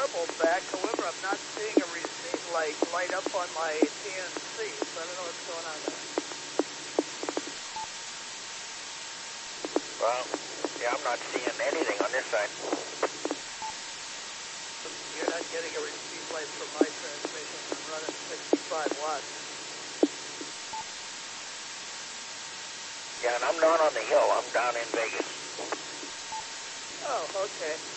marble back. However, I'm not seeing a receive light up on my TNC, so I don't know what's going on there. Well, yeah, I'm not seeing anything on this side. You're not getting a receive light from my transmission. I'm running 65 watts. Yeah, and I'm not on the hill. I'm down in Vegas. Oh, okay.